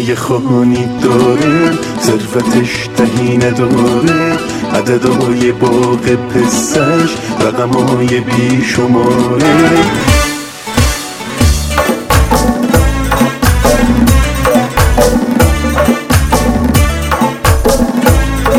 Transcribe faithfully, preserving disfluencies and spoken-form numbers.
یه خانی داره، ثروتش تهی نداره، عددهای باغ پسش رقمهای بی شماره.